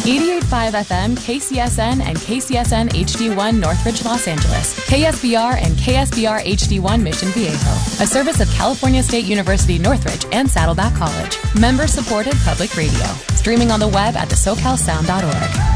88.5 FM, KCSN, and KCSN HD1 Northridge, Los Angeles. KSBR and KSBR HD1 Mission Viejo. A service of California State University Northridge and Saddleback College. Member-supported public radio. Streaming on the web at thesocalsound.org.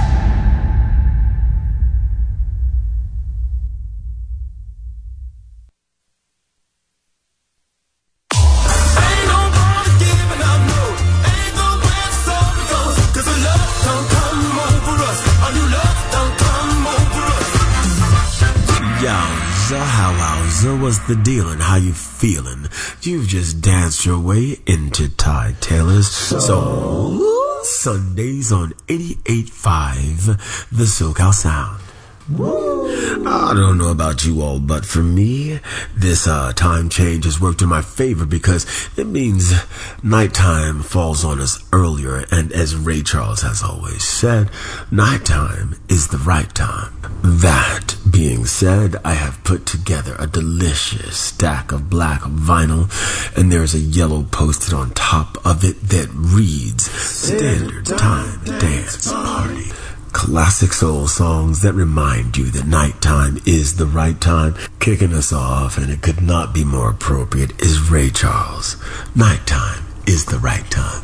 So what's the deal and how you feeling? You've just danced your way into Ty Taylor's So Sundays on 88.5 The SoCal Sound. I don't know about you all, but for me, this time change has worked in my favor because it means nighttime falls on us earlier, and as Ray Charles has always said, nighttime is the right time. That being said, I have put together a delicious stack of black vinyl, and there's a yellow posted on top of it that reads Standard Time Dance Party. Classic soul songs that remind you that nighttime is the right time. Kicking us off, and it could not be more appropriate, is Ray Charles. Nighttime is the right time.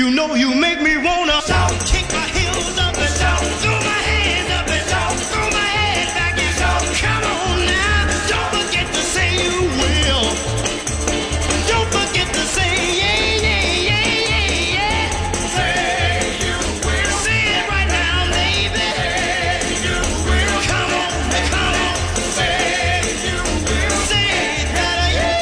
You know you make me wanna shout, kick my heels up and shout, throw my hands up and shout, throw my head back and shout. Come on now, don't forget to say you will. Don't forget to say yeah, yeah, yeah, yeah, yeah. Say you will. Say it right now, baby. Say you will. Come on, come on. Say you will. Say that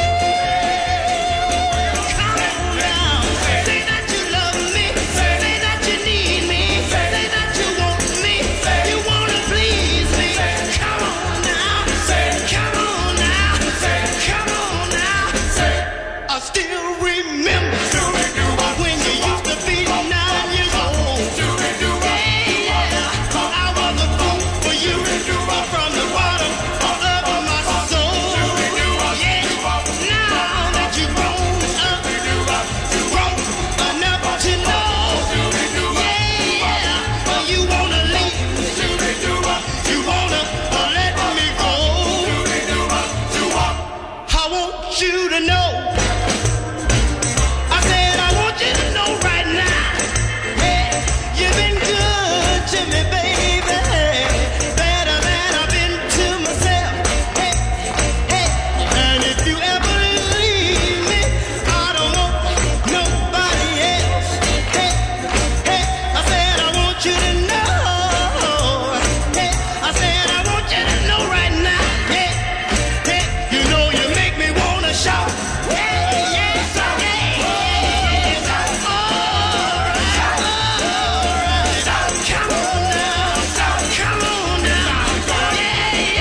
come on now. Say that you love me. Say that you need me. Say that you want me. You wanna please me. Come on now. Come on now. Come on now. I still remember when you used to be 9 years old. Yeah, I was a fool for you from the bottom of my soul. Yeah, now that you've grown up, grown enough to know. Yeah, you wanna leave me. You wanna let me go. I want you to know. I said I want you to know right now. Hey, you've been good to me, baby. Better than I've been to myself. Hey, hey, and if you ever leave me, I don't want nobody else. Hey, hey, I said I want you to know. Hey, I said I want you to know right now. Hey, hey, you know you make me wanna shout. Hey, yes, yeah, yeah. All right. Come on now, come on now. Yeah,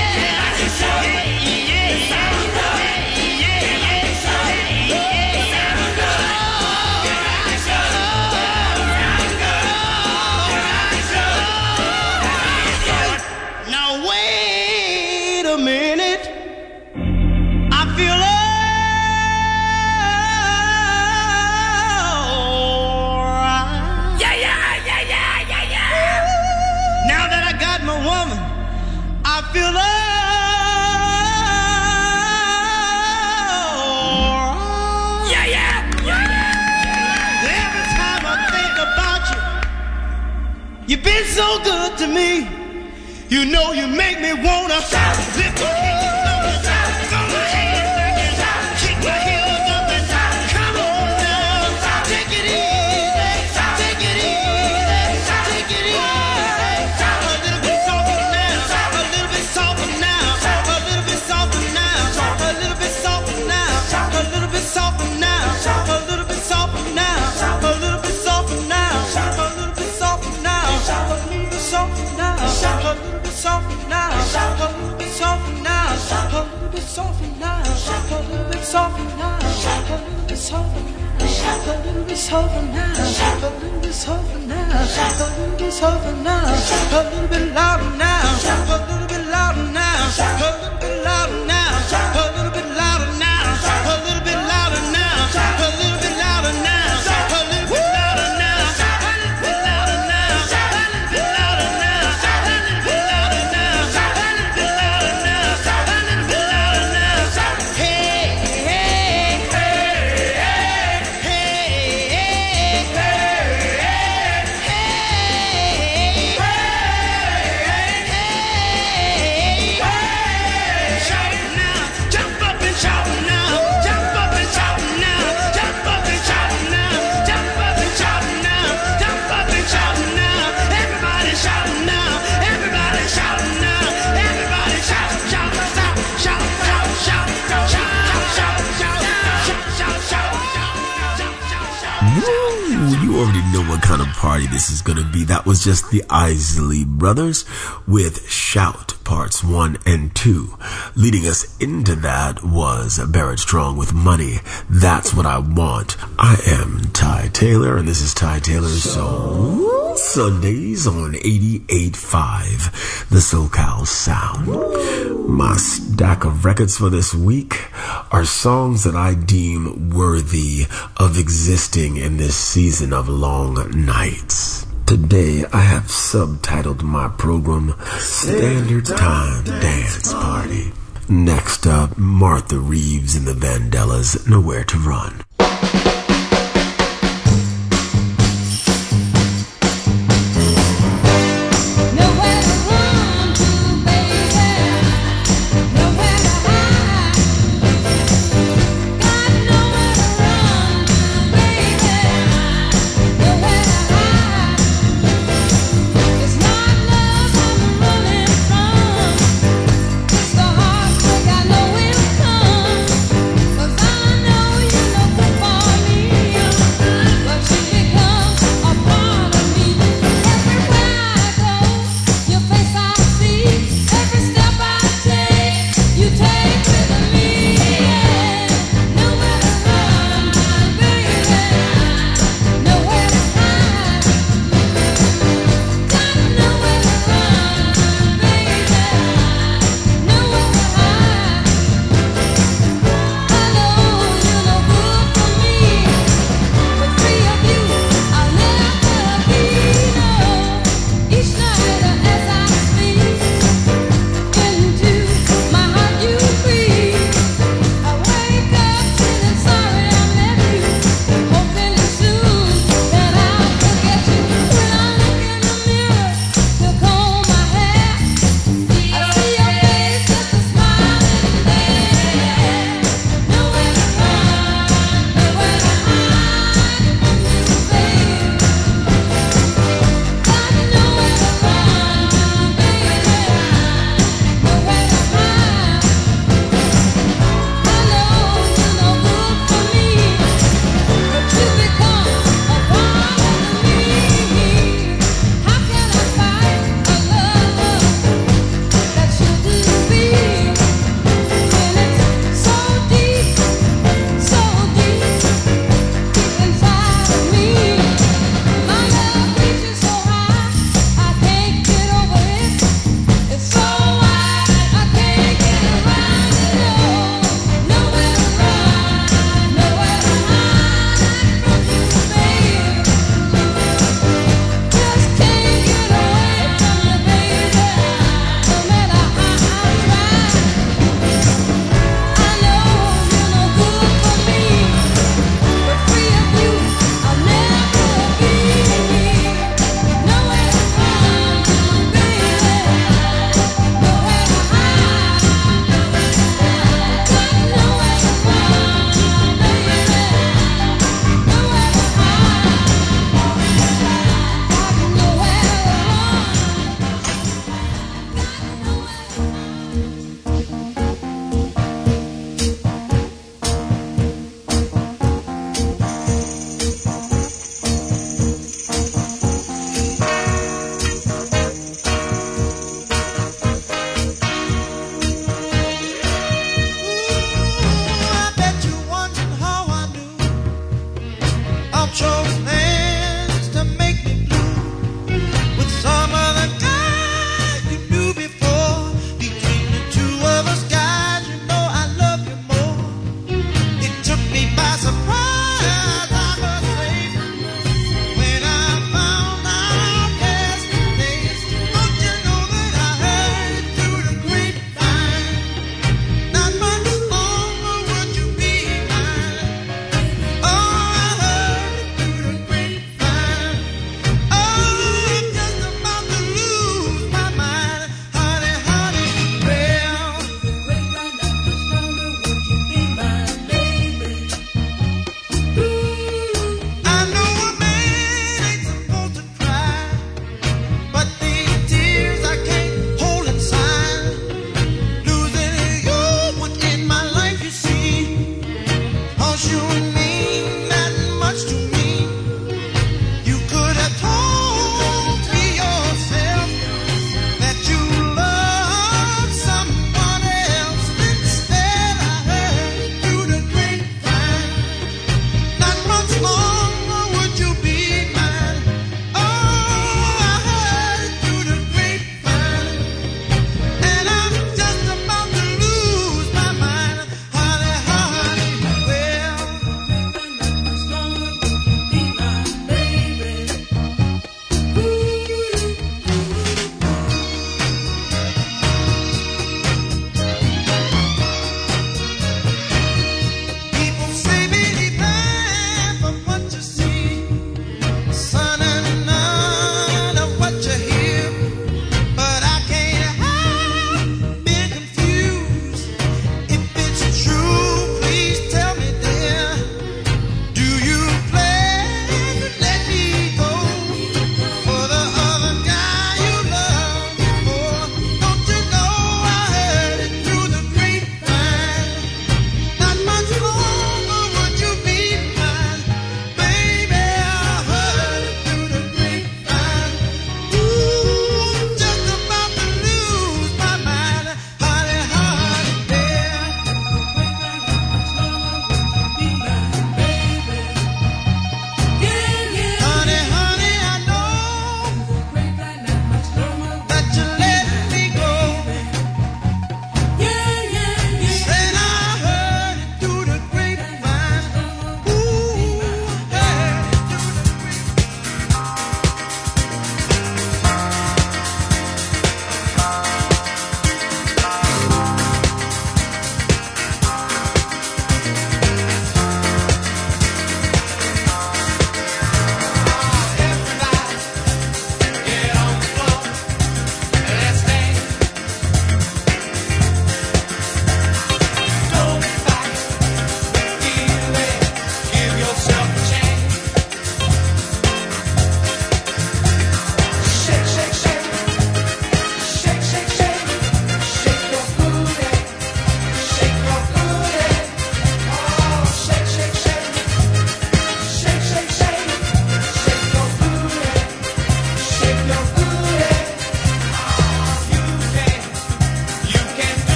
now wait a minute. I feel alright. Yeah. Now that I got my woman, I feel alright. Every time I think about you, you've been so good to me. You know you make me wanna shout, lift my hands up and shout, throw my hands back and shout, kick my heels up and shout. Come on now, take it easy, take it easy, take it easy. A little bit softer now, a little bit softer now, a little bit softer now, a little bit softer now, a little bit softer now, a little bit softer now, a little bit softer now, a little bit softer now, a little bit softer now, a little bit softer now, a little bit softer now, a little bit softer now, a little bit softer now, a little bit softer now, a little bit softer now, a little bit softer now, a little bit softer now, a little bit louder now, a little bit louder now, a little bit louder now, a little bit louder now, a little bit louder now, a little bit louder now, a little bit louder now, a little bit louder now, a little bit louder now, a little bit louder now, a little bit louder now, a little bit louder now. Hey, hey, hey, hey, shout now, jump up and shout now, jump up and shout now, jump up and shout now, jump up and shout now, jump up and shout now. Everybody shout now, everybody shout now, everybody shout, shout, shout, shout, shout, shout, shout, shout, shout, shout, shout, shout, shout. Woo! You already know what kind of party this is gonna be. That was just the Isley Brothers with Shout Parts 1 and 2. Leading us into that was Barrett Strong with Money. That's What I Want. I am Ty Taylor, and this is Ty Taylor's Soul Sundays on 88.5, the SoCal Sound. My stack of records for this week are songs that I deem worthy of existing in this season of long nights. Today I have subtitled my program Standard Time Dance Party. Next up, Martha Reeves and the Vandellas, Nowhere to Run.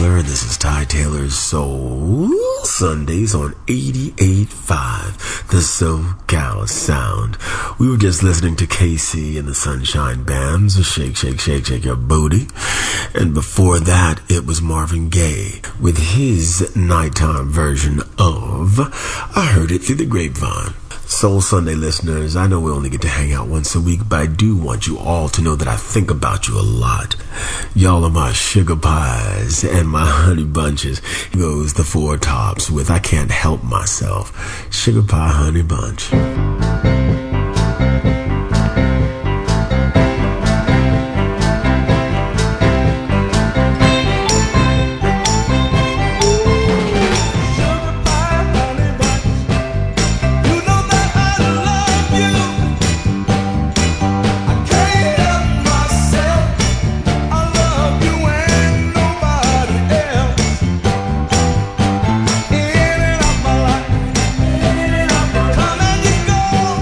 Taylor, and this is Ty Taylor's Soul Sundays on 88.5, the SoCal Sound. We were just listening to KC and the Sunshine Band, so shake, shake, shake, shake your booty. And before that, it was Marvin Gaye with his nighttime version of I Heard It Through the Grapevine. Soul Sunday listeners, I know we only get to hang out once a week, but I do want you all to know that I think about you a lot. Y'all are my sugar pies and my honey bunches. Here goes the Four Tops with I Can't Help Myself. Sugar pie, honey bunch. Come and you go.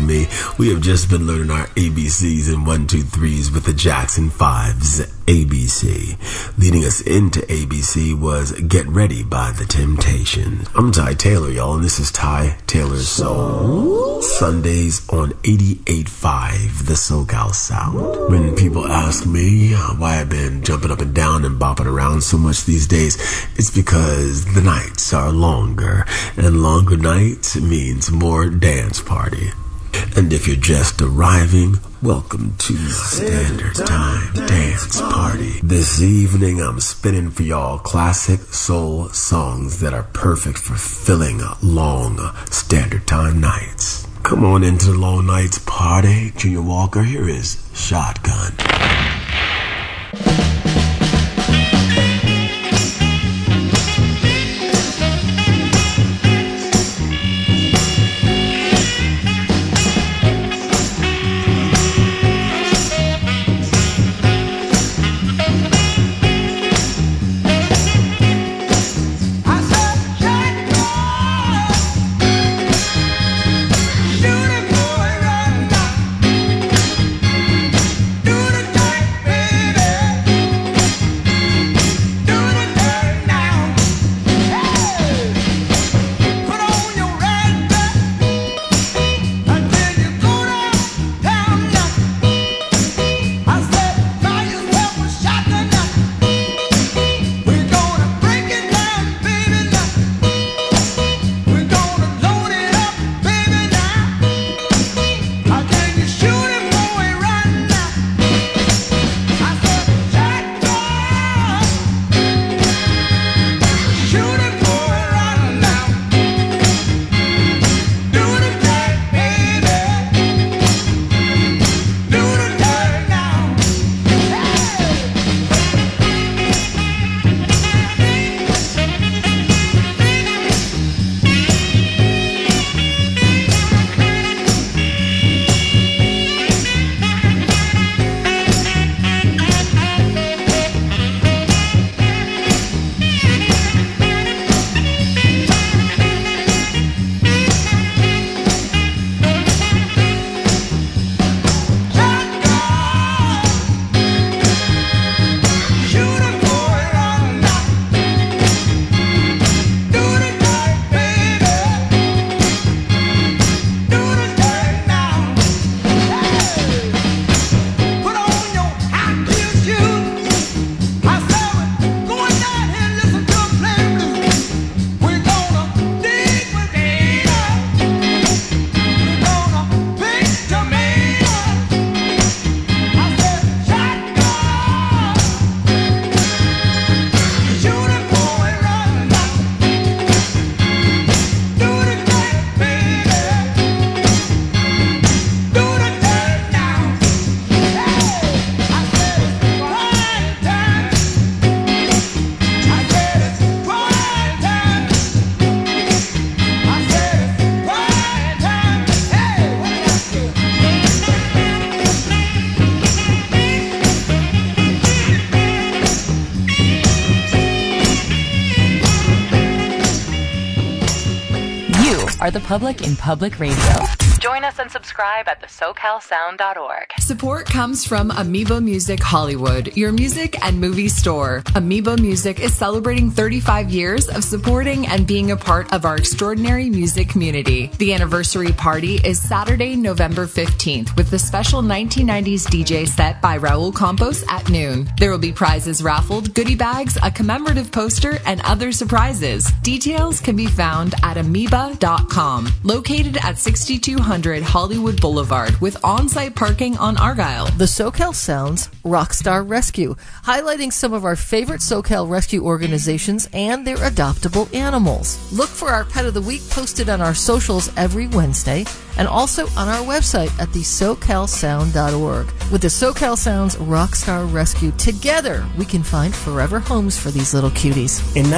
me, we have just been learning our ABCs and 1, 2, 3s with the Jackson 5's ABC. Leading us into ABC was Get Ready by The Temptations. I'm Ty Taylor, y'all, and this is Ty Taylor's Soul Sundays on 88.5, the SoCal Sound. When people ask me why I've been jumping up and down and bopping around so much these days, it's because the nights are longer, and longer nights means more dance party. And if you're just arriving, welcome to Standard Time Dance Party. This evening, I'm spinning for y'all classic soul songs that are perfect for filling long Standard Time nights. Come on into the long nights party. Junior Walker, here is Shotgun. Are the public in public radio. Join us and subscribe at thesocalsound.org. Support comes from Amoeba Music Hollywood, your music and movie store. Amoeba Music is celebrating 35 years of supporting and being a part of our extraordinary music community. The anniversary party is Saturday, November 15th, with the special 1990s DJ set by Raul Campos at noon. There will be prizes raffled, goodie bags, a commemorative poster, and other surprises. Details can be found at amoeba.com, located at 6200 Hollywood Boulevard, with on-site parking on Argyle. The SoCal Sounds Rockstar Rescue, highlighting some of our favorite SoCal rescue organizations and their adoptable animals. Look for our Pet of the Week posted on our socials every Wednesday, and also on our website at thesocalsound.org. With the SoCal Sounds Rockstar Rescue, together we can find forever homes for these little cuties. In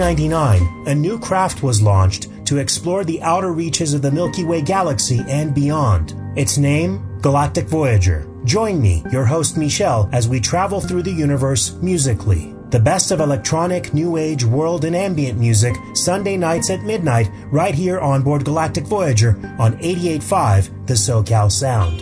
1999, a new craft was launched to explore the outer reaches of the Milky Way galaxy and beyond. Its name, Galactic Voyager. Join me, your host Michelle, as we travel through the universe musically. The best of electronic, new age, world, and ambient music, Sunday nights at midnight, right here on board Galactic Voyager on 88.5 The SoCal Sound.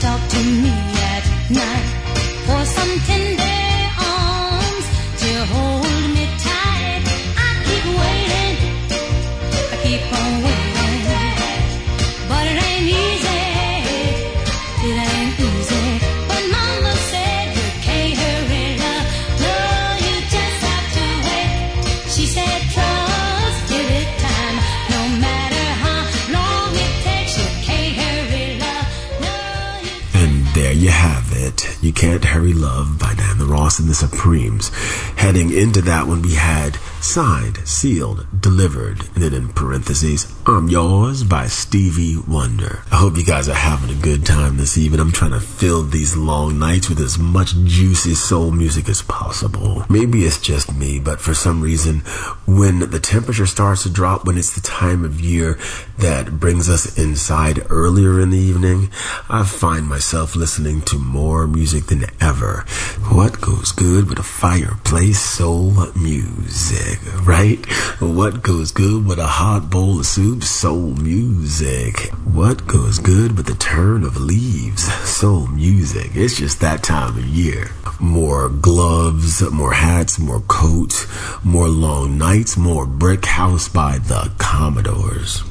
night for some tender arms to hold. You Can't Hurry Love by Diana Ross and the Supremes. Heading into that one, we had Signed, Sealed, Delivered, and then in parentheses, I'm Yours by Stevie Wonder. I hope you guys are having a good time this evening. I'm trying to fill these long nights with as much juicy soul music as possible. Maybe it's just me, but for some reason, when the temperature starts to drop, when it's the time of year that brings us inside earlier in the evening, I find myself listening to more music than ever. What goes good with a fireplace? Soul music, right? What goes good with a hot bowl of soup? Soul music. What goes good with the turn of leaves? Soul music. It's just that time of year. More gloves, more hats, more coats, more long nights, more Brick House by the Commodores.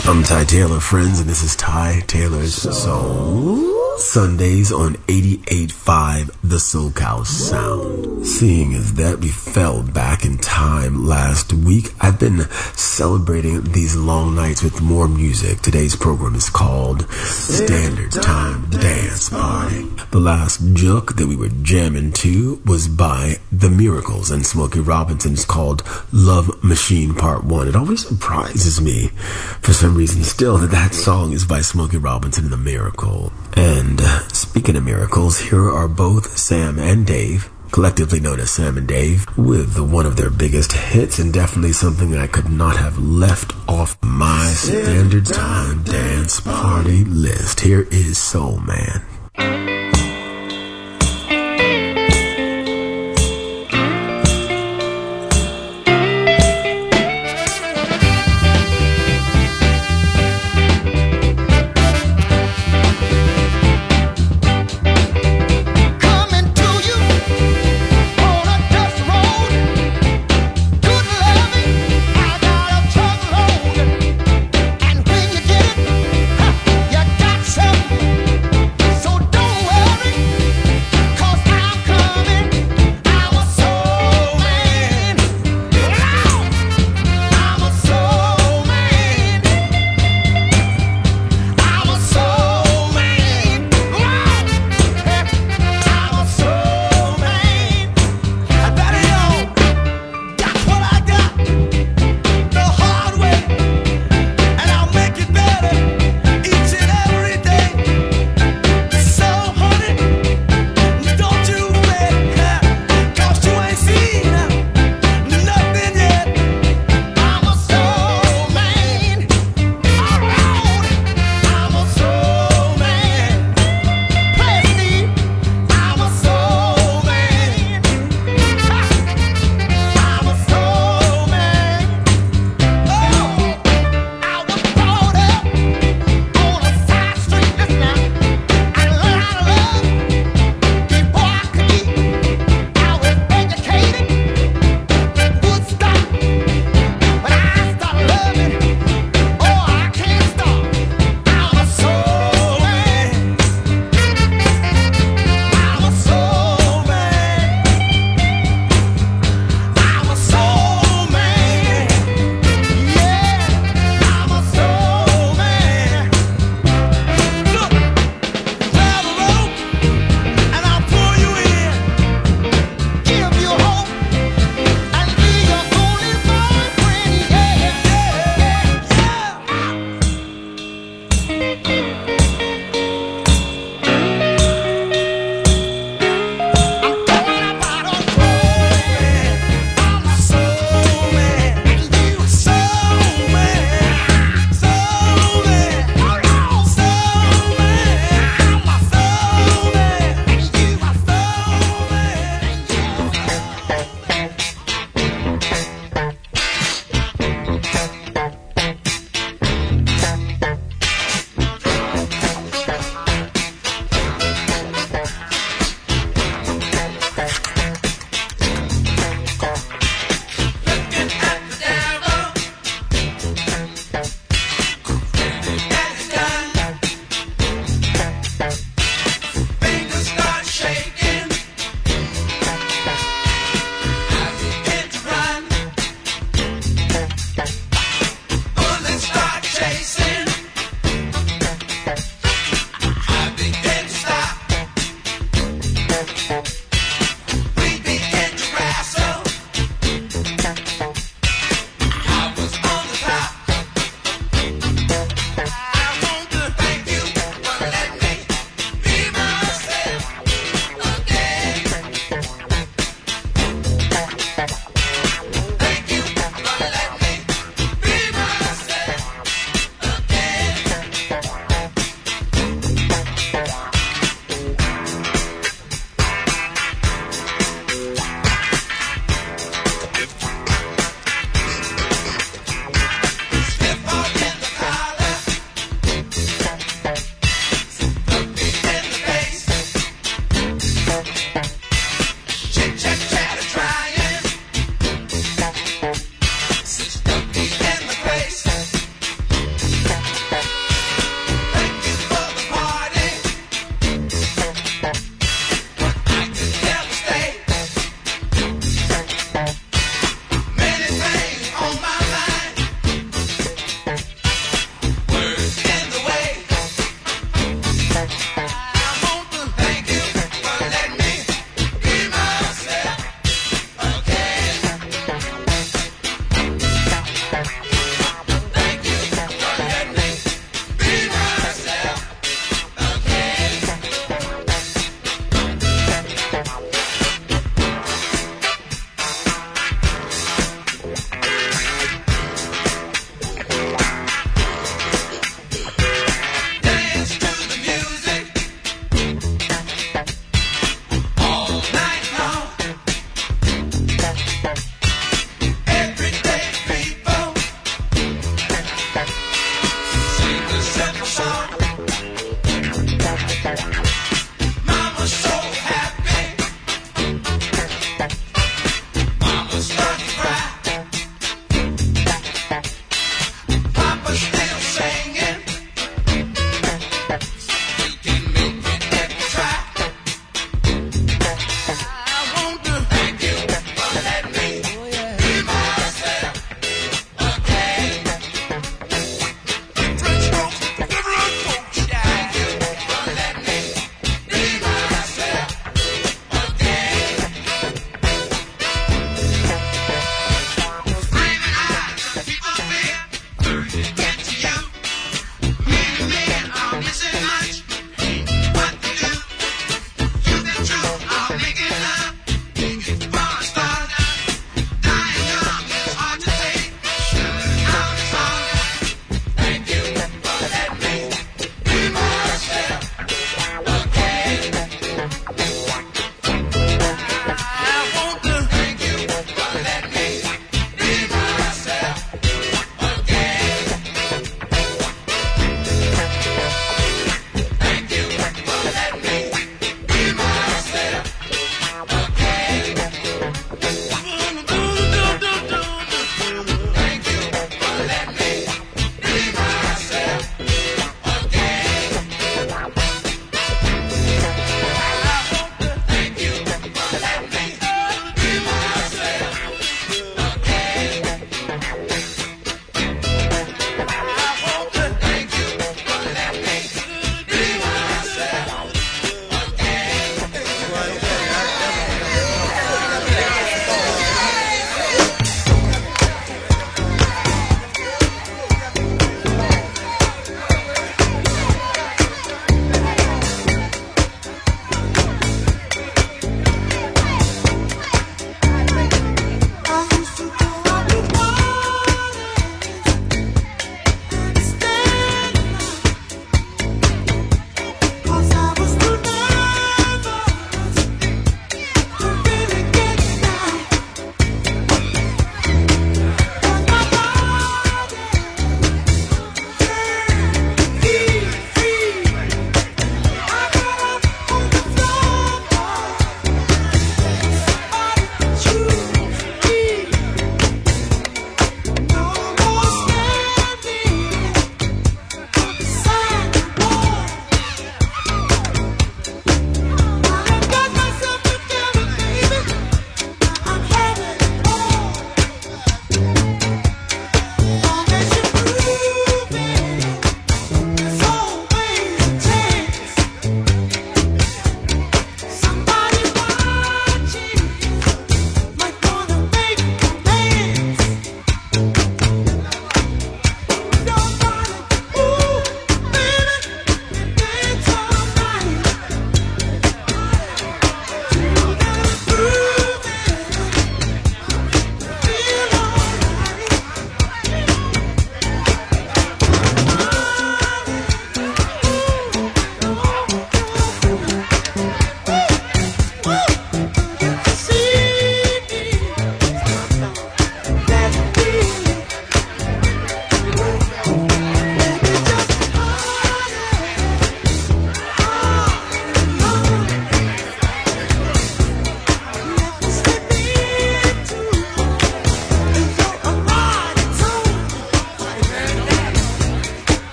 I'm Ty Taylor, friends, and this is Ty Taylor's Soul Sundays on 88.5 The SoCal Sound. Seeing as that we fell back in time last week, I've been celebrating these long nights with more music. Today's program is called Standard Time Dance Party. The last joke that we were jamming to was by The Miracles and Smokey Robinson. It's called Love Machine Part 1. It always surprises me, for some reason still, that song is by Smokey Robinson and The Miracle. And speaking of miracles, here are both Sam and Dave, collectively known as Sam and Dave, with one of their biggest hits, and definitely something that I could not have left off my Standard Time Dance Party list. Here is Soul Man.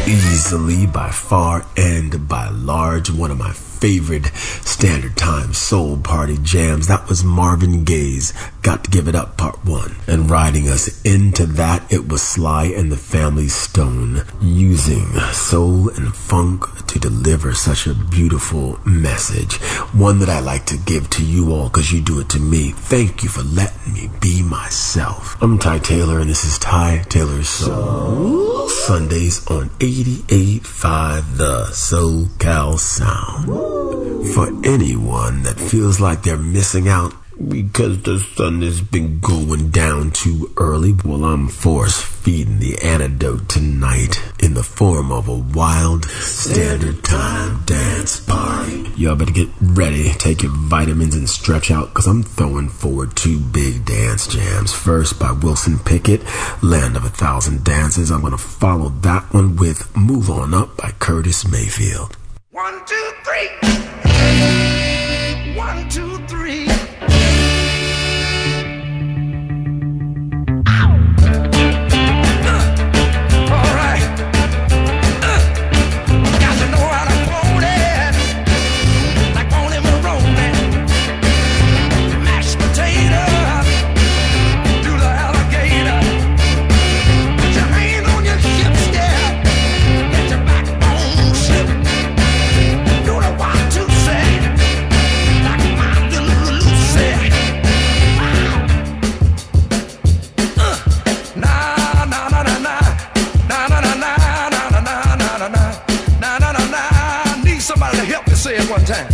Easily, by far, and by large, one of my favorite Standard Time soul party jams. That was Marvin Gaye's Got to Give It Up Part 1. And riding us into that, it was Sly and the Family Stone, using soul and funk to deliver such a beautiful message. One that I like to give to you all because you do it to me. Thank you for letting me be myself. I'm Ty Taylor, and this is Ty Taylor's Soul Sundays on 88.5 The SoCal Sound. For anyone that feels like they're missing out because the sun has been going down too early, well, I'm force-feeding the antidote tonight in the form of a wild Standard Time dance party. Y'all better get ready, take your vitamins and stretch out, because I'm throwing forward two big dance jams. First by Wilson Pickett, Land of a Thousand Dances. I'm going to follow that one with Move On Up by Curtis Mayfield. 1, 2, 3. 1, 2, 3. Say it one time.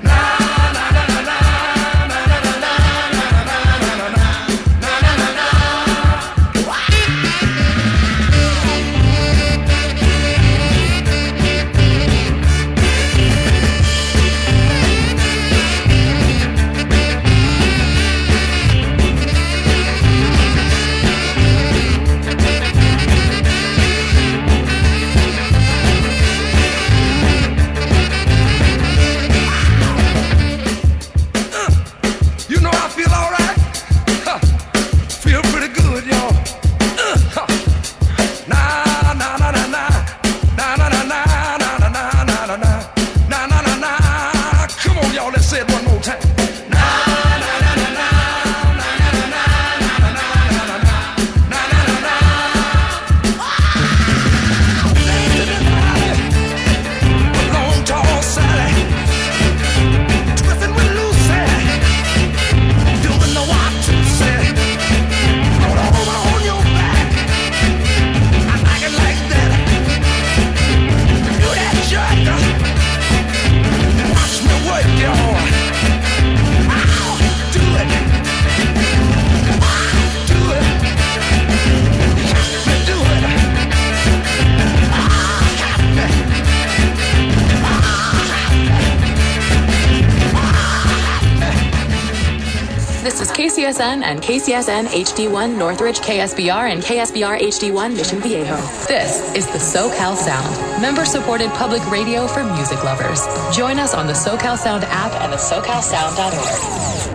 KCSN and KCSN HD1 Northridge, KSBR and KSBR HD1 Mission Viejo. This is the SoCal Sound, member-supported public radio for music lovers. Join us on the SoCal Sound app and the SoCalSound.org.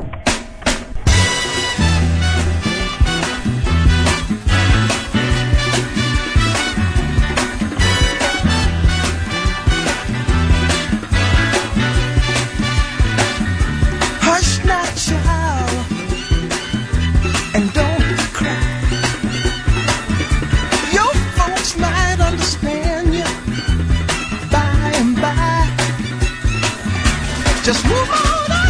Just move on up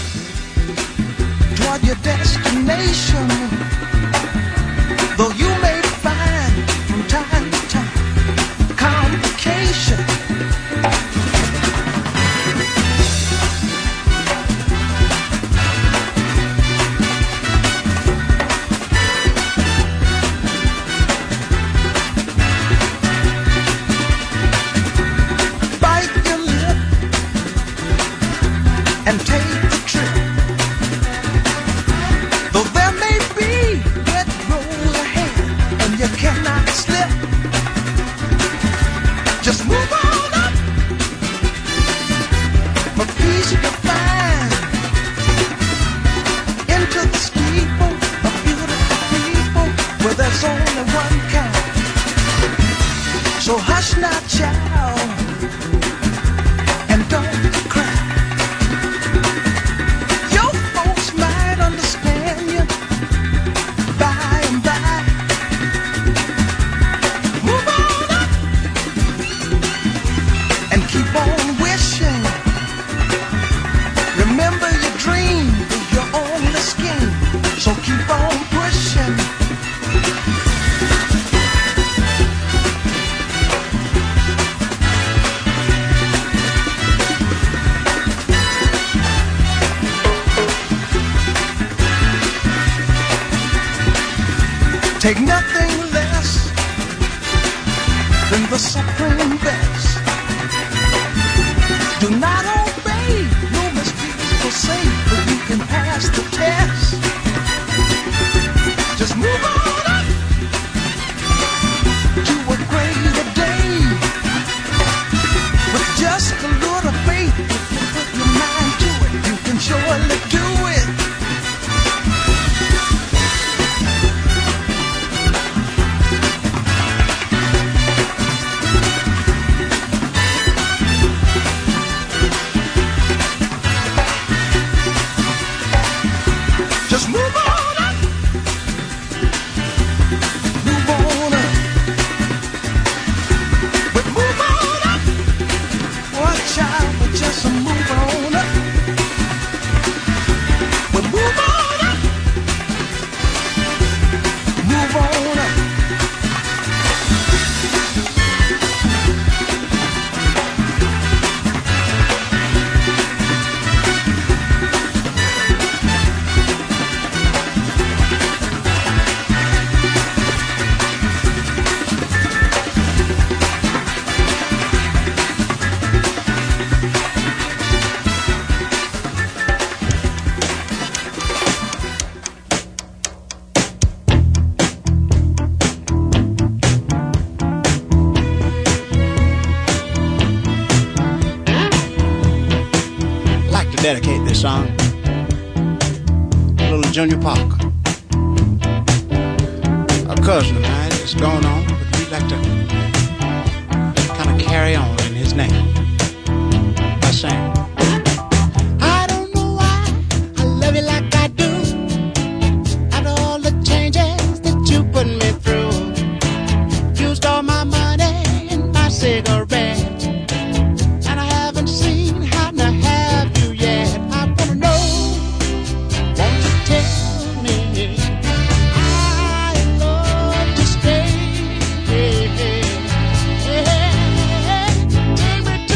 toward your destination. Though you may find from time to time complication. And take the trip. Though there may be wet road ahead and you cannot slip, just move on up for peace you can find into the steeple of beautiful people where there's only one kind. So hush now, child, and don't cry. Your folks might understand you by and by. Move on up and keep on wishing. Remember your dream is your only scheme, so keep on pushing. Take nothing less than the supreme best. Do not obey, no mistakes say, but you can pass the test. Just move on up to a greater day. With just a little faith, if you put your mind to it, you can surely do it. Just move on up. Move on up. But move on up. One child, but just move on up. But move on up. Move on up. Dedicate this song to little Junior Parker. A cousin of mine is going on, but we'd like to kind of carry on in his name by saying, I don't know why I love you like I do. After all the changes that you put me through, used all my money and my cigarettes, and I haven't seen how to have you yet. I wanna know, won't you tell me I love to stay? Take me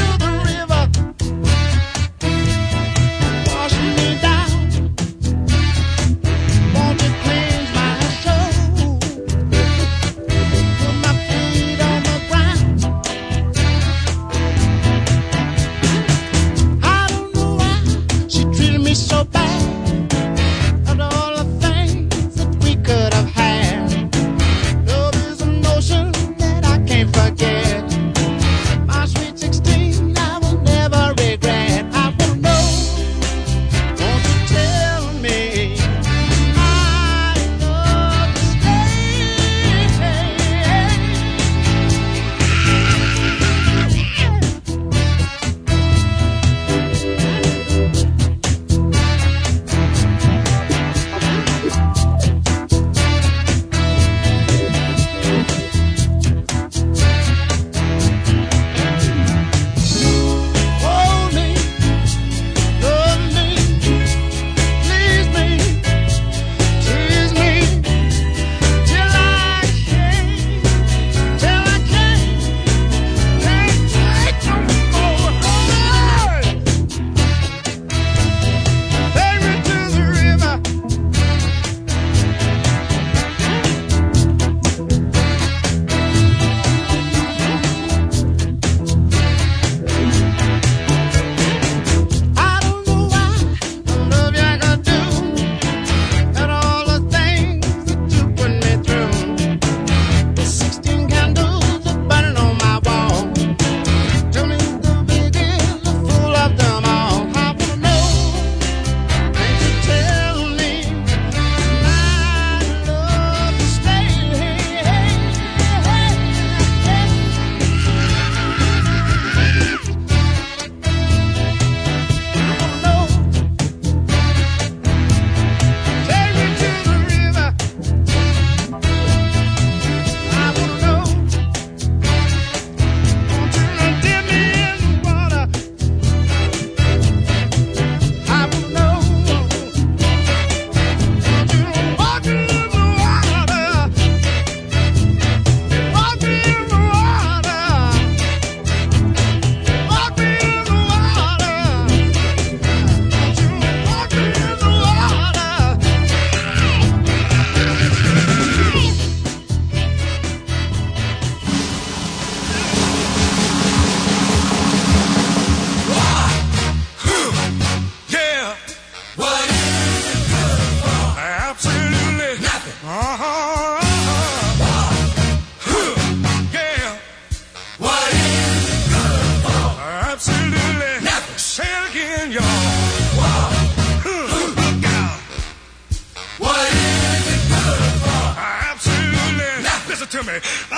to me. Oh,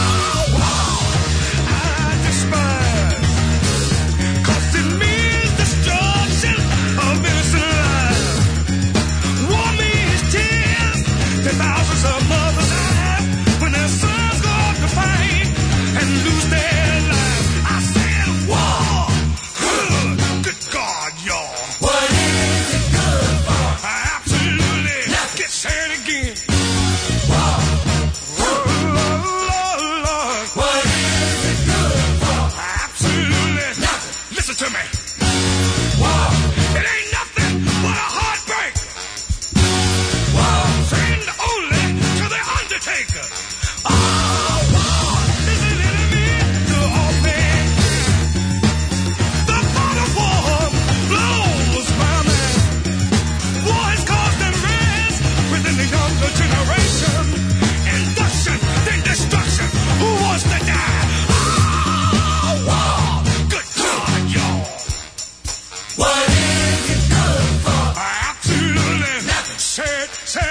I despise. Cause it means destruction of innocent lives. War means tears that thousands of mothers have when their sons go off to fight and lose their lives. I said war. Good God, y'all. What is it good for? Absolutely. Get said again. What is it good for? Absolutely. Listen to me. It ain't nothing but a heartbreak. Friend only to the undertaker. Oh, war is an enemy to all things. The thought of war blows my mind. War has caused unrest within the younger generation. Induction, then destruction. Who wants to die? Oh, war. Good God, y'all. What is it good for? Absolutely. Said.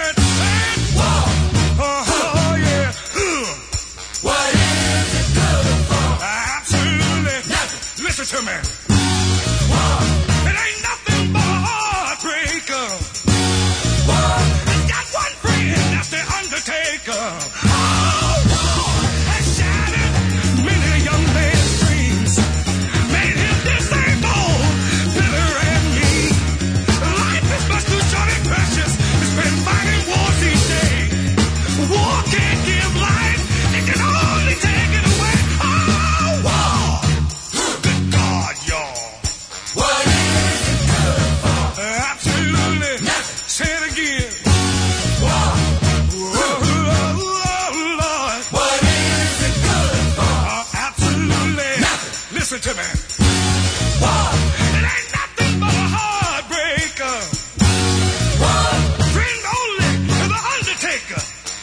Oh, yeah. What is it good for? Absolutely. Listen to me. It ain't nothing but a heartbreaker. It's got one friend, that's the undertaker. Oh, has shattered many young men's dreams. Made him disabled, bitter and mean. Life is much too short and precious to spend fighting wars each day. War can't give life, it can only take it away. Oh, war. Good God, y'all. What is it good for? Absolutely. Say it again. War. Oh, Lord. What is it good for? Absolutely. Listen to me. It ain't nothing but a heartbreaker. Friend only to the undertaker.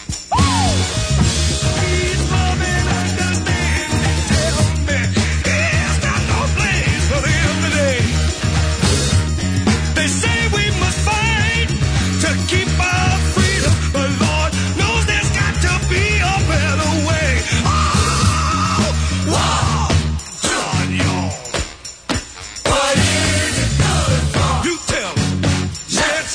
Please love and understand me. Tell me, is there no place for the empty? They say we must fight to keep our freedom, but Lord knows there's got to be a better way. Oh, wow, God, y'all. What is it good for? You tell me. Say it.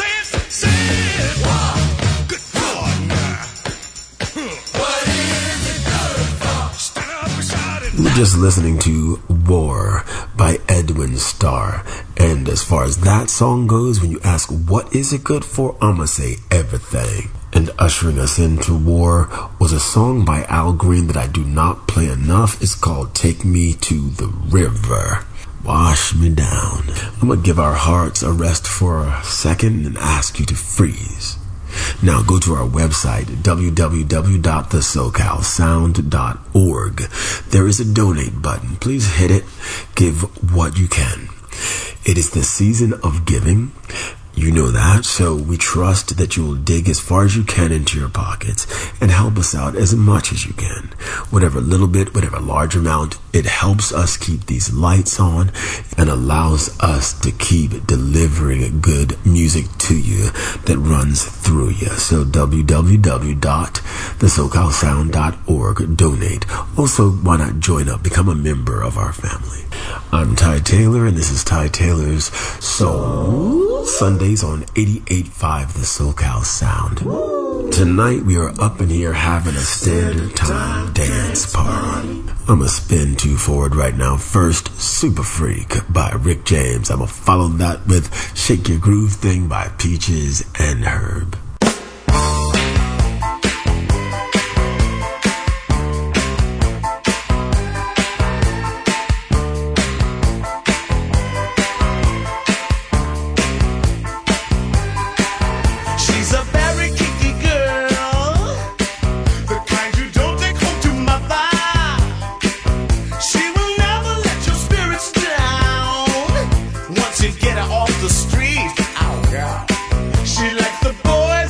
Good God, now. What is it good for? Stand up beside it. We're just listening to War by Edwin Starr. And as far as that song goes, when you ask what is it good for, I'm gonna say everything. And ushering us into War was a song by Al Green that I do not play enough. It's called Take Me to the River. Wash me down. I'm gonna give our hearts a rest for a second and ask you to freeze. Now go to our website, www.thesocalsound.org. There is a donate button. Please hit it. Give what you can. It is the season of giving. You know that, so we trust that you will dig as far as you can into your pockets and help us out as much as you can. Whatever little bit, whatever large amount, it helps us keep these lights on and allows us to keep delivering good music to you that runs through you. So www.thesocalsound.org, donate. Also, why not join up, become a member of our family. I'm Ty Taylor, and this is Ty Taylor's Soul Sundays on 88.5 The SoCal Sound. Tonight we are up in here having a standard time dance party. I'm gonna spin 2 forward right now. First, Super Freak by Rick James. I'm gonna follow that with Shake Your Groove Thing by Peaches and Herb. Once you get her off the street, oh girl, she likes the boy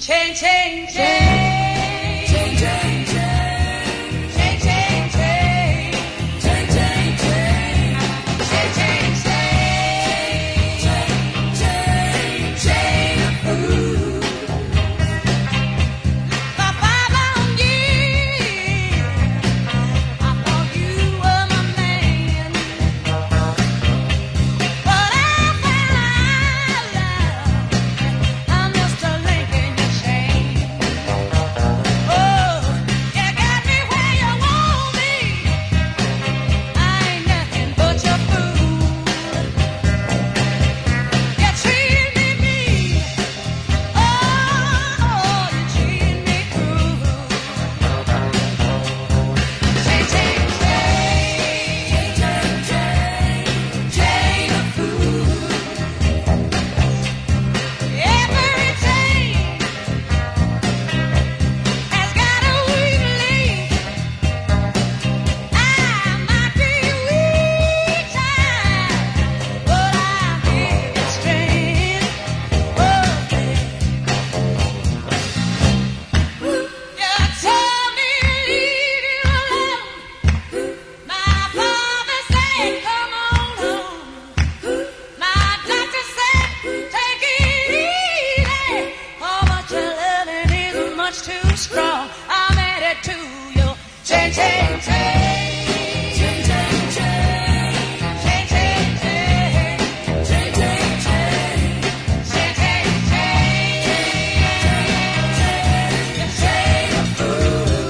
Change, change, change. Change, change, change. Change, change, change. Change, change, change. Change, change, change. Change, change of food. For 5 long years, I thought you were my man. But I found out I'm just a link in your chain. Oh, you got me where you want me. I ain't nothing but your fool. You treat me mean. Oh, you treat me cruel. Change, change, change. Change, change, change. Chain of food. Every chain has got a weak link. I might be weak time, but I'm here to strength. You tell me leave you alone. My father said come on home. My doctor said take it easy. Oh, but your loving is much too strong. I'm headed to you. Change, change, change. Change, change, change. Change, change, change. Change, change, change. Change, change, change. The chain of food.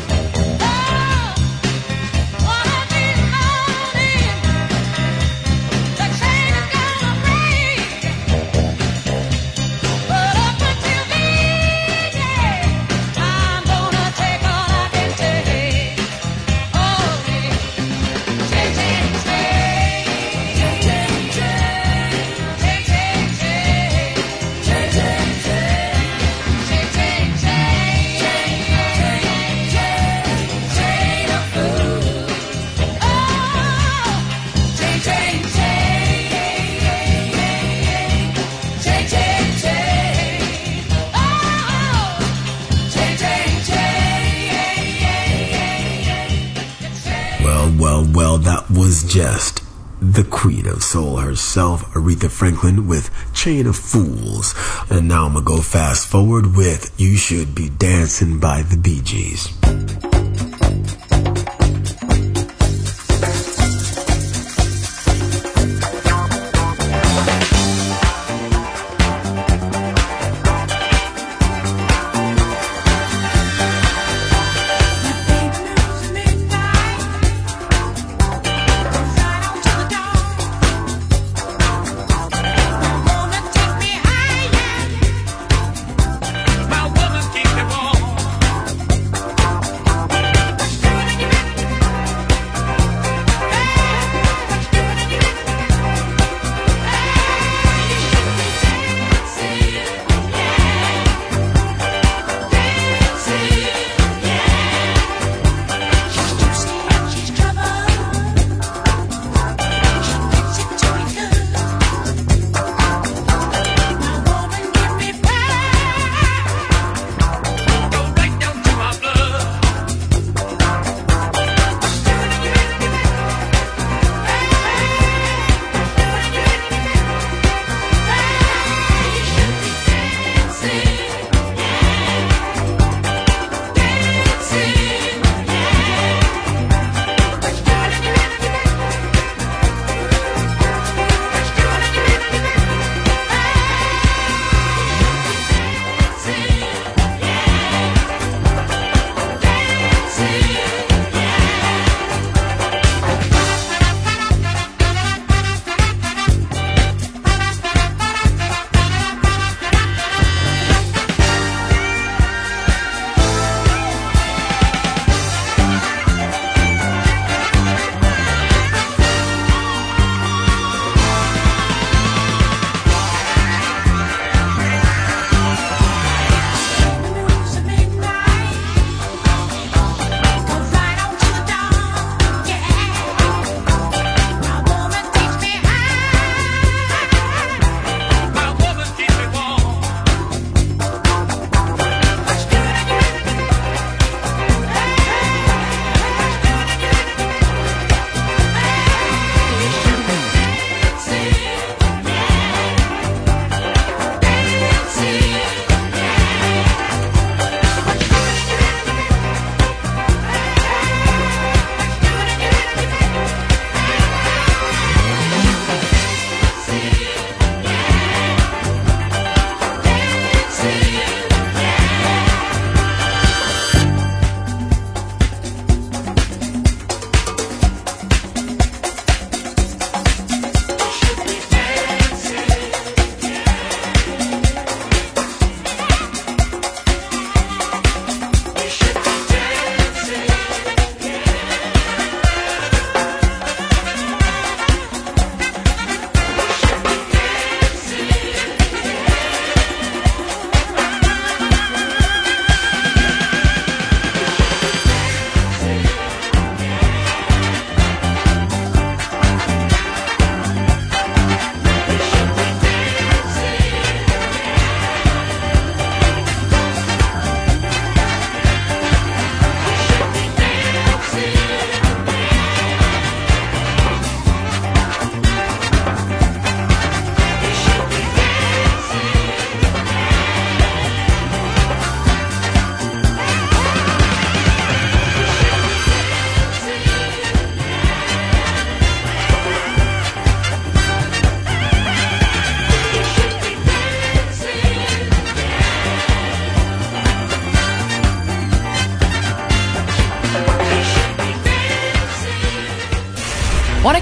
Oh, one of these mornings, the chain is gonna break. But up until then, yeah, I'm gonna take all I can take. Oh, yeah. Change, change, change. Change, change, change. Change, change, change. Change, change, change. Change, change, change. Chain of food. Oh, change, change, change. Change, change, change. Oh, change, change, change. Well, well, well, that was just the queen of soul herself, Aretha Franklin, with Chain of Fools. And now I'm gonna go fast forward with You Should Be Dancing by the Bee Gees. My woman keep me warm.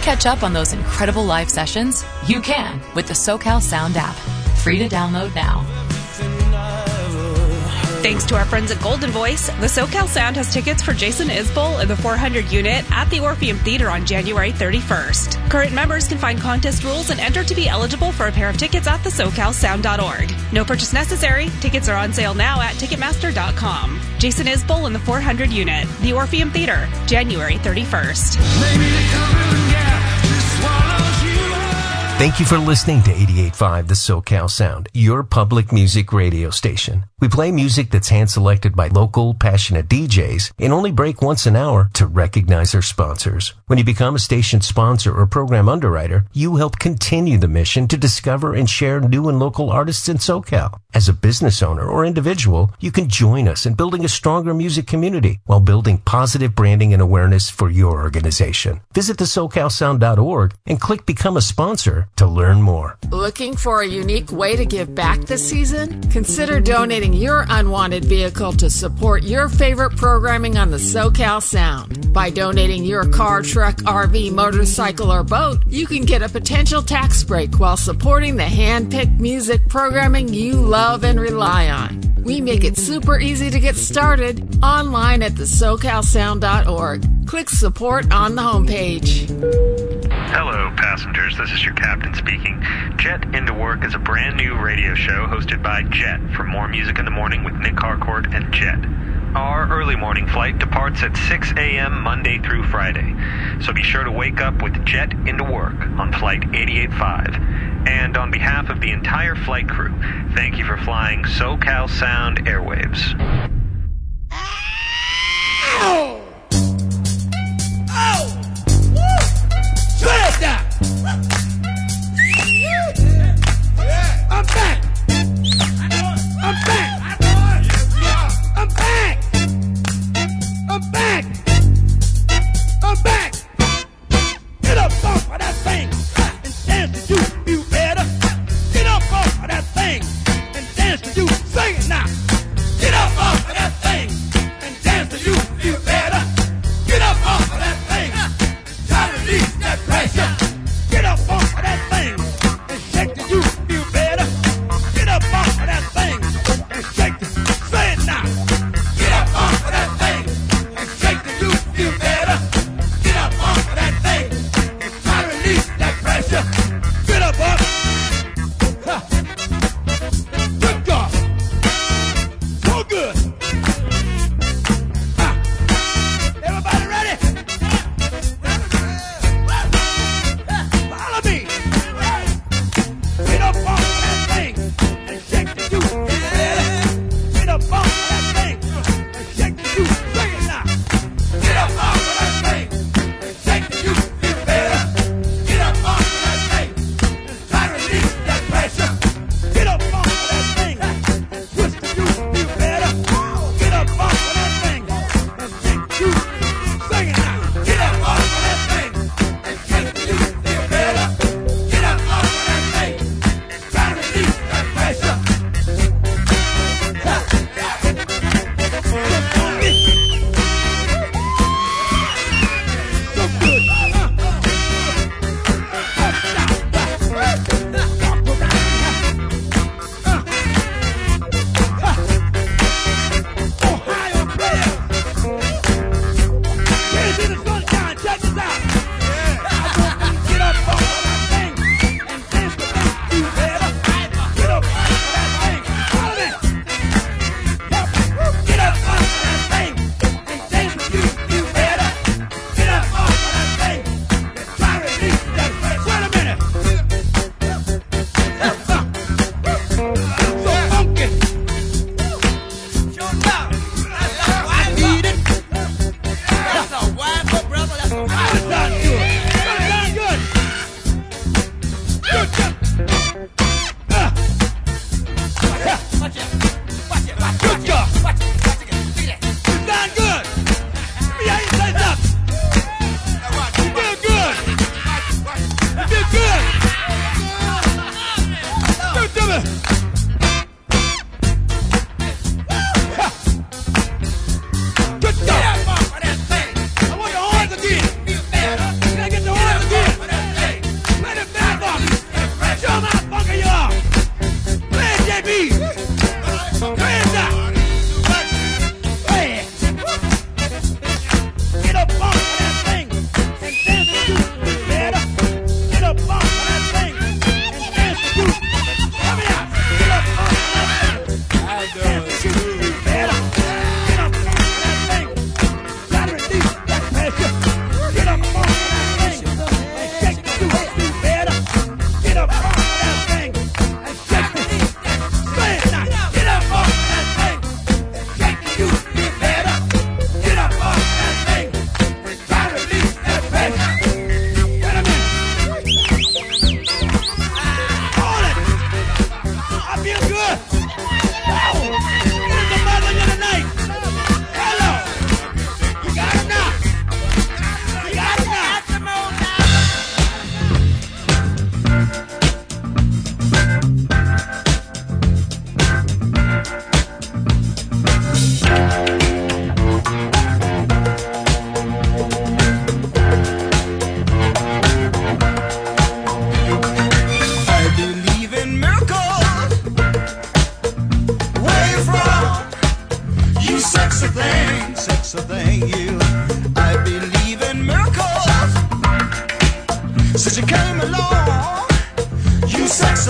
catch up on those incredible live sessions? You can with the SoCal Sound app. Free to download now. Thanks to our friends at Golden Voice, the SoCal Sound has tickets for Jason Isbell in the 400 unit at the Orpheum Theater on January 31st. Current members can find contest rules and enter to be eligible for a pair of tickets at thesocalsound.org. No purchase necessary. Tickets are on sale now at Ticketmaster.com. Jason Isbell in the 400 unit, the Orpheum Theater, January 31st. Thank you for listening to 88.5 The SoCal Sound, your public music radio station. We play music that's hand-selected by local, passionate DJs and only break once an hour to recognize our sponsors. When you become a station sponsor or program underwriter, you help continue the mission to discover and share new and local artists in SoCal. As a business owner or individual, you can join us in building a stronger music community while building positive branding and awareness for your organization. Visit thesocalsound.org and click Become a Sponsor to learn more. Looking for a unique way to give back this season? Consider donating your unwanted vehicle to support your favorite programming on the SoCal Sound. By donating your car, truck, RV, motorcycle, or boat, you can get a potential tax break while supporting the hand-picked music programming you love and rely on. We make it super easy to get started online at thesocalsound.org. Click support on the homepage. Hello, passengers. This is your captain speaking. Jet Into Work is a brand new radio show hosted by Jet for More Music in the Morning with Nick Harcourt and Jet. Our early morning flight departs at 6 a.m. Monday through Friday, so be sure to wake up with Jet Into Work on Flight 88.5. And on behalf of the entire flight crew, thank you for flying SoCal Sound Airwaves. Ow! Oh! Woo! Smash that! I'm back! I'm back! I'm back! I'm back! I'm back! Get up off of that thing and dance to you better. Get up off of that thing and dance to you. Sing it now. Get up off of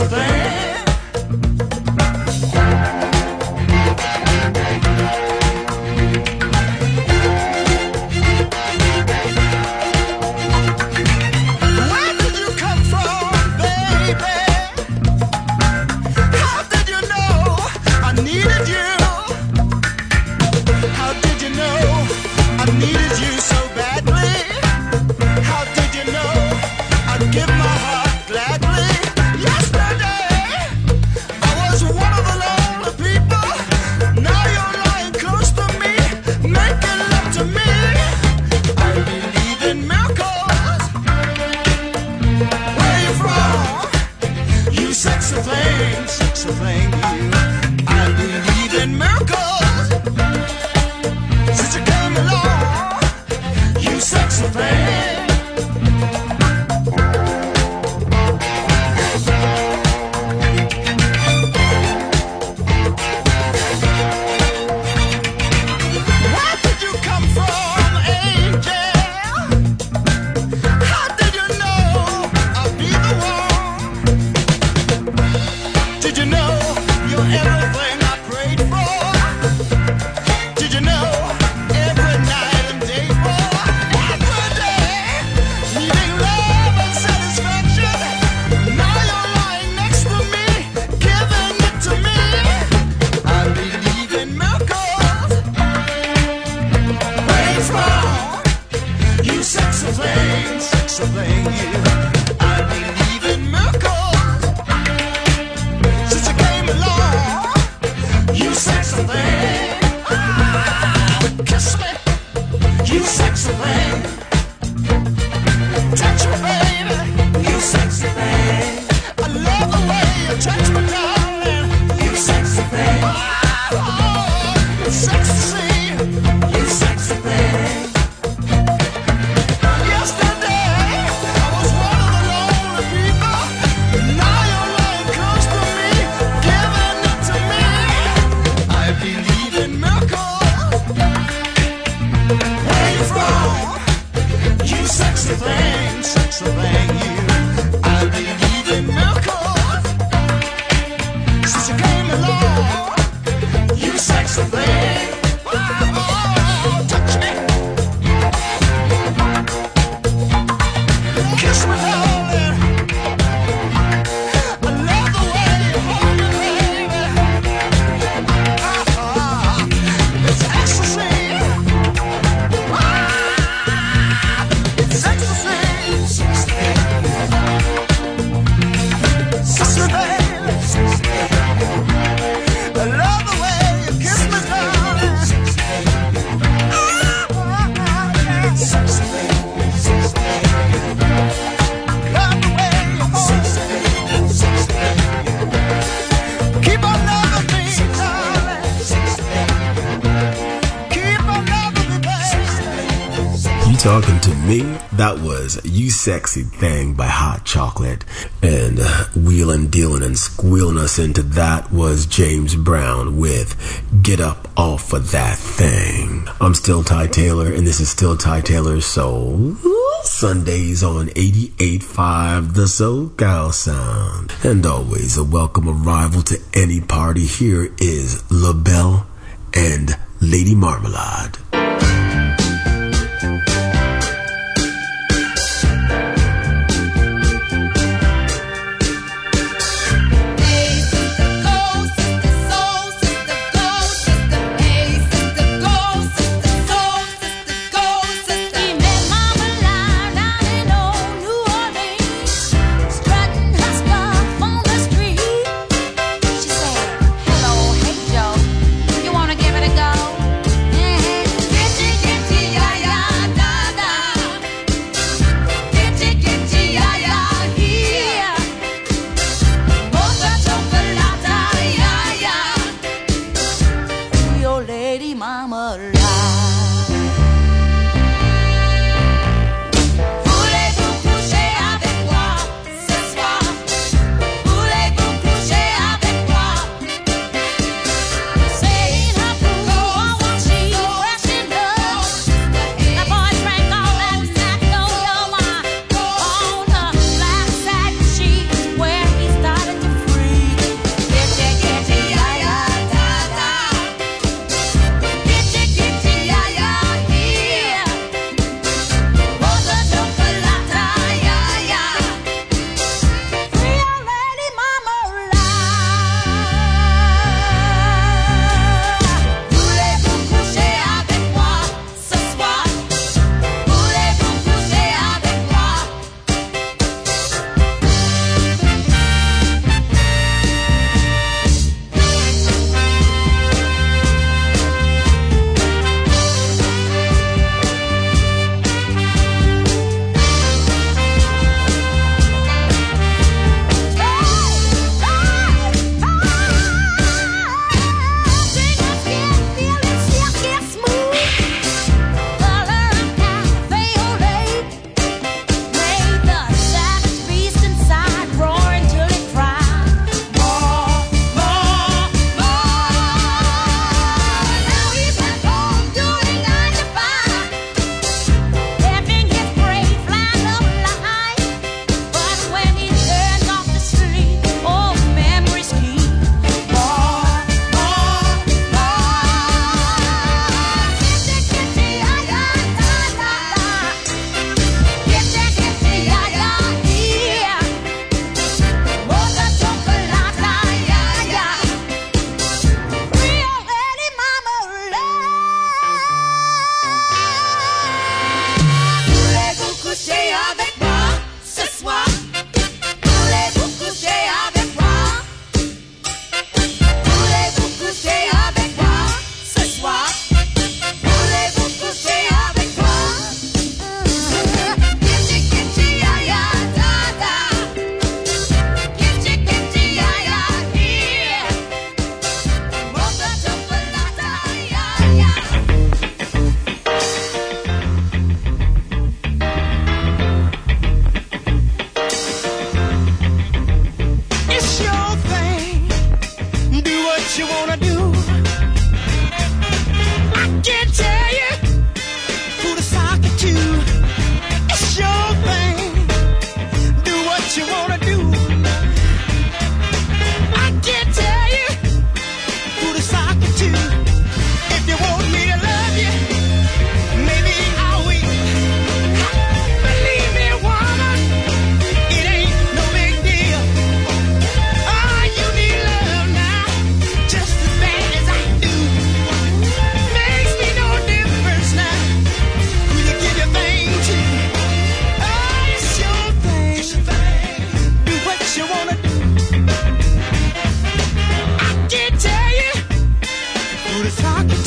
sexy thing. Where did you come from, baby? How did you know I needed you? How did you know I needed you so badly? How did you know I'd give my heart gladly? Yesterday I was one of the lonely people. Now you're lying close to me, making love to me. I believe in miracles. Where you from? You sexy thing, you. I believe in miracles. Since you came along, you sexy thing. Where did you come from, angel? How did you know I'd be the one? Did you know you're everything I prayed for? Did you know every night and day for? Every day, needing love and satisfaction. Now you're lying next to me, giving it to me. I believe in miracles. Where you from? You sexy thing, you. I believe in miracles. Since you came along, you sexy thing. Kiss me, you sexy thing. Touch me, baby, you sexy thing. I love the way you touch me, darling. You sexy thing. Oh, sexy, you sexy thing. Yesterday I was one of the lonely people. Now you're lying close to me, giving it to me. I believe in miracles. Where you from? You sexy thing, you. I believe in miracles. Since you came along, you sexy thing. Oh, touch me. Kiss me, darling. I love the way you hold me, baby. It's ecstasy. It's ecstasy. Sexy, baby. I love the way you kiss me, darling. Sexy, baby. Love the way you hold me. Keep on loving me, darling. Keep on loving me, baby. You talking to me? That was You Sexy Thing by Hot Chocolate. And wheeling, dealing, and squealing us into that was James Brown with Get Up Off of That Thing. I'm still Ty Taylor, and this is still Ty Taylor's Soul Sundays on 88.5 The SoCal Sound. And always a welcome arrival to any party. Here is LaBelle and Lady Marmalade. Hello, hey Joe, you wanna give it a go?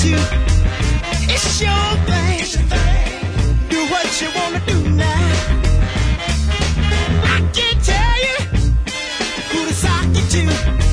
too. It's your thing. Do what you wanna do now. I can't tell you who to sock you to.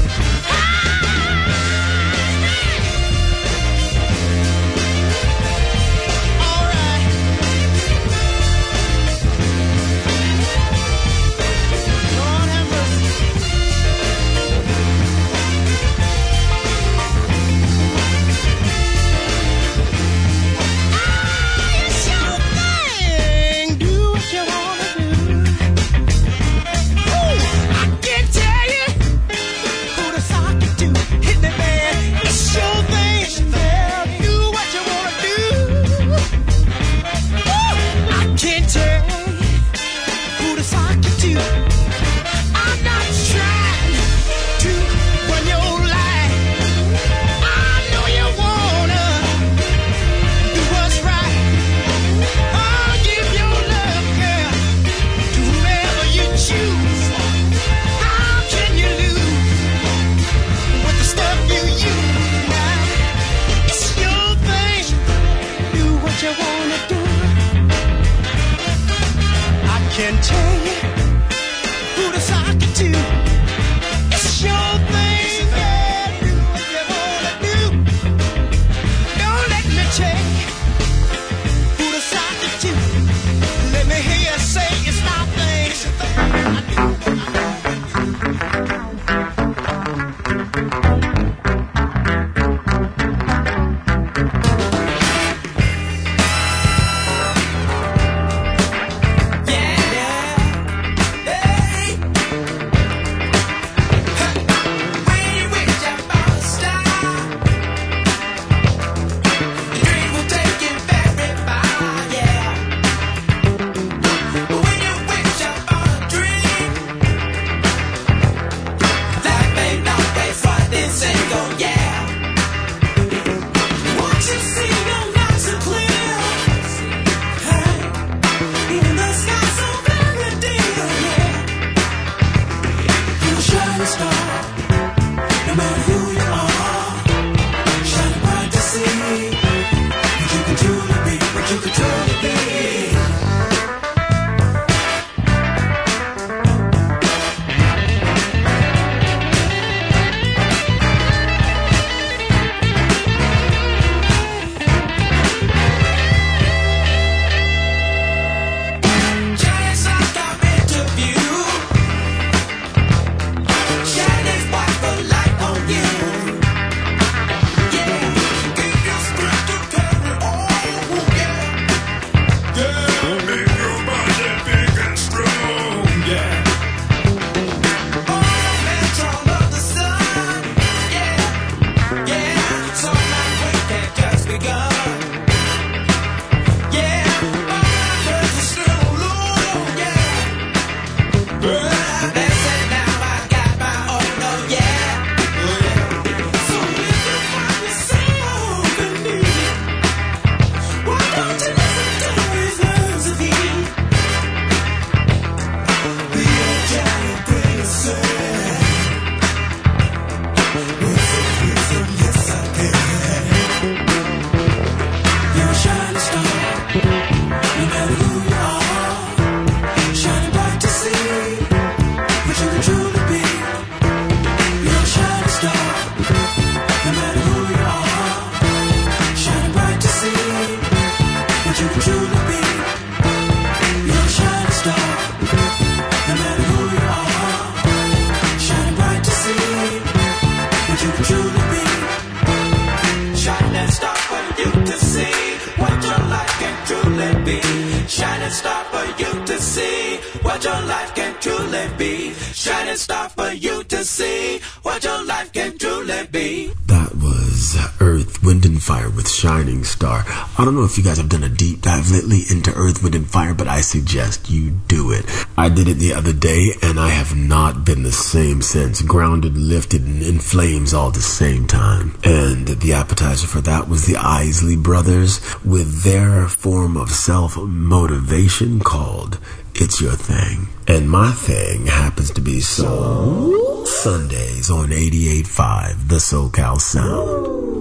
Shining Star. I don't know if you guys have done a deep dive lately into Earth, Wind & Fire, but I suggest you do it. I did it the other day, and I have not been the same since. Grounded, lifted, and in flames all at the same time. And the appetizer for that was the Isley Brothers with their form of self-motivation called It's Your Thing. And my thing happens to be Soul Sundays on 88.5, the SoCal Sound.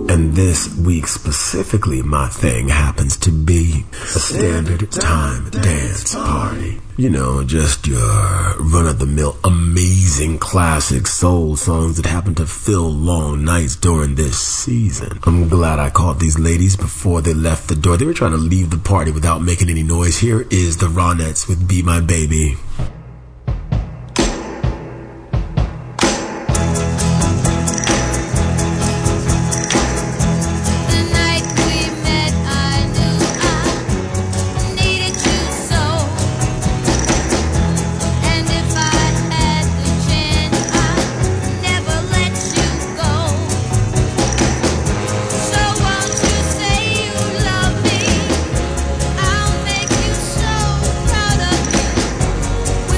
And this week specifically, my thing happens to be a standard time dance party. You know, just your run-of-the-mill amazing classic soul songs that happen to fill long nights during this season. I'm glad I caught these ladies before they left the door. They were trying to leave the party without making any noise. Here is the Ronettes with Be My Baby. I'll make you so proud of you.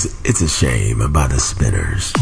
goes, It's a Shame by the Spinners.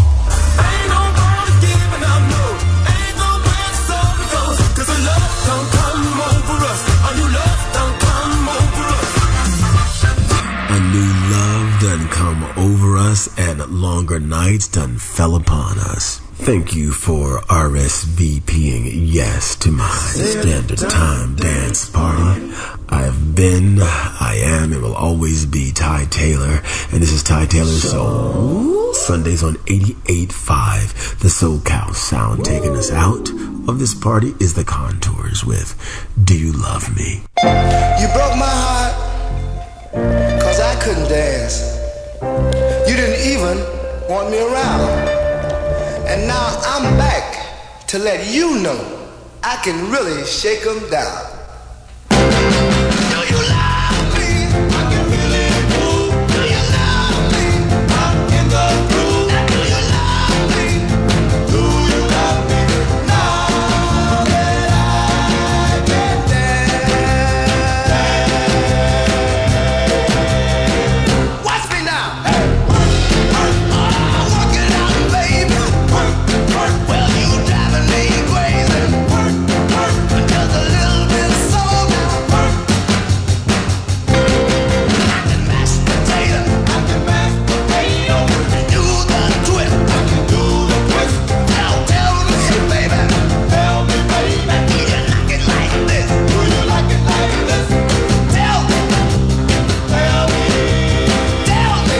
A new love done come over us, and longer nights done fell upon us. Thank you for RSVPing yes to my standard time dance party. I have been, I am, and will always be Ty Taylor. And this is Ty Taylor's Soul. Sundays on 88.5, the SoCal Sound. Taking us out of this party is the Contours with Do You Love Me? You broke my heart, 'cause I couldn't dance. You didn't even want me around. And now I'm back to let you know I can really shake 'em down. Do you love me? I can really move. Do you love me? I'm in the groove. Do you love me? Do you love me? Now that I can dance. Watch me now. Hey. Work it out, baby. Well, you driving me crazy. Just a little bit slow now. I can mash potato. Do the twist. Do the twist. Now tell me, baby. Tell me, baby. Do you like it like this? Do you like it like this? Tell me. Tell me. Tell me.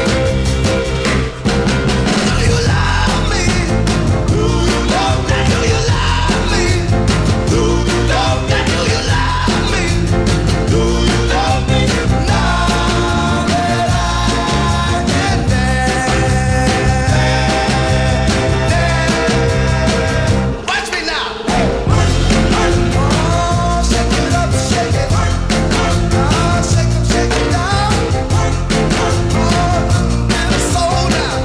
Do you love me? Do you love me? Do you love me? Do you love me? Do you love me? Do you love me? Now that I can dance. Watch me now. Oh, shake it up, shake it. Shake it down. And slow down.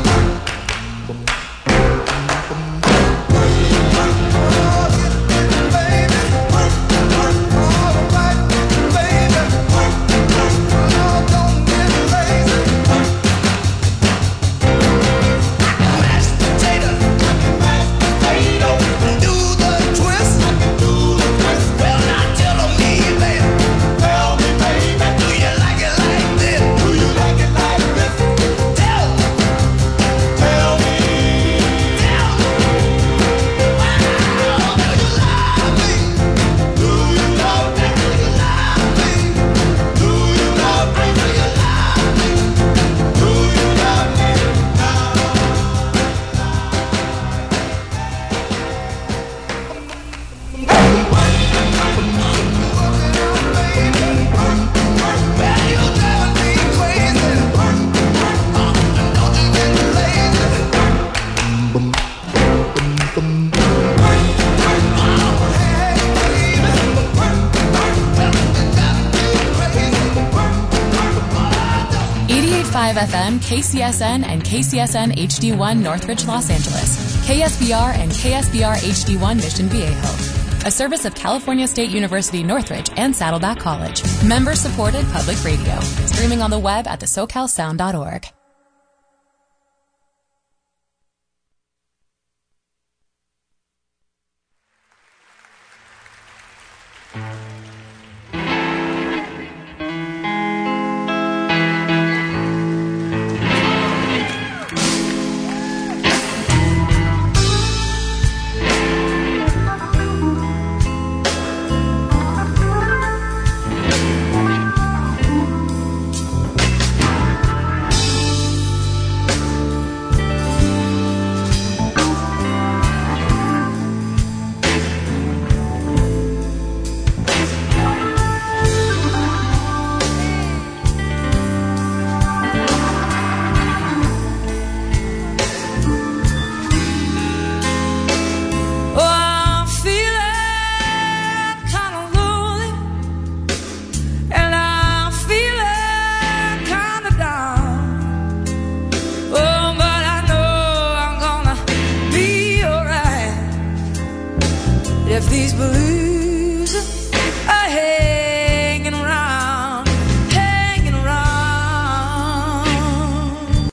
FM, KCSN, and KCSN HD1 Northridge, Los Angeles. KSBR and KSBR HD1 Mission Viejo. A service of California State University Northridge and Saddleback College. Member-supported public radio. Streaming on the web at thesocalsound.org. If these blues